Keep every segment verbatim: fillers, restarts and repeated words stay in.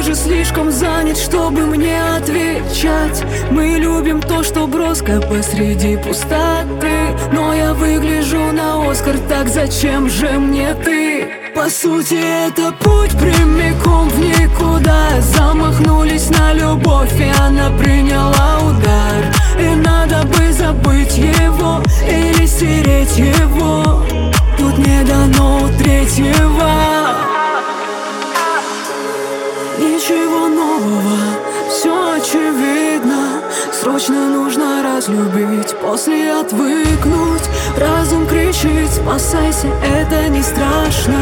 же слишком занят, чтобы мне отвечать. Мы любим то, что броско посреди пустоты. Но я выгляжу на Оскар, так зачем же мне ты? По сути, это путь прямиком в никуда. Замахнулись на любовь, и она приняла удар. И надо бы забыть его или стереть его. Тут не дано третьего. Ничего нового, все очевидно. Срочно нужно разлюбить, после отвыкнуть. Разум кричит: спасайся, это не страшно.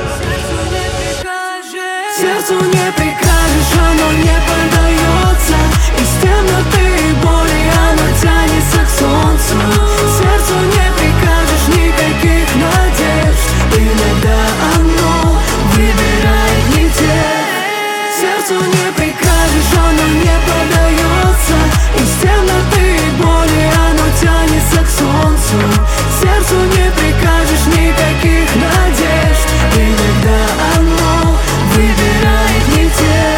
Сердцу не прикажешь, оно не поддается. Из темноты и боли оно тянется к солнцу. Сердцу не прикажешь никаких надежд. Иногда оно выбирает не те. Сердцу не прикажешь, оно не поддается. Из темноты и боли оно тянется к солнцу. Сердцу не прикажешь никаких надежд. Иногда оно выбирает не те.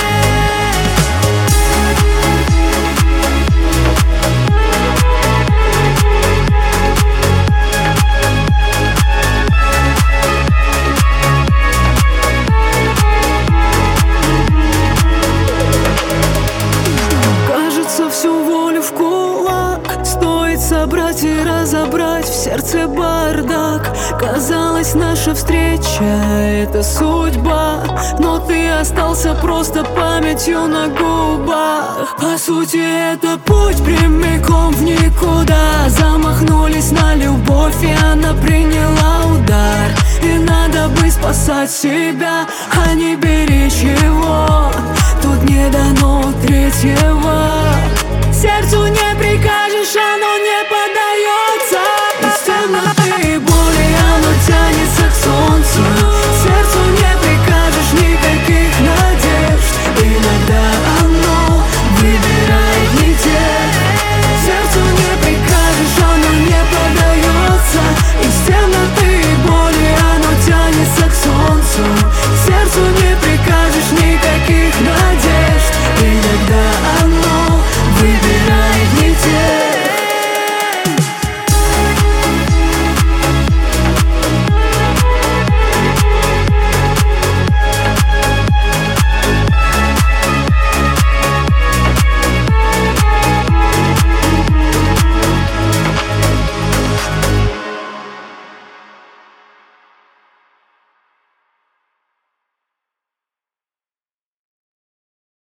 Собрать и разобрать в сердце бардак. Казалось, наша встреча — это судьба, но ты остался просто памятью на губах. По сути, это путь прямиком в никуда. Замахнулись на любовь, и она приняла удар. И надо бы спасать себя, а не беречь его. Тут не дано третьего.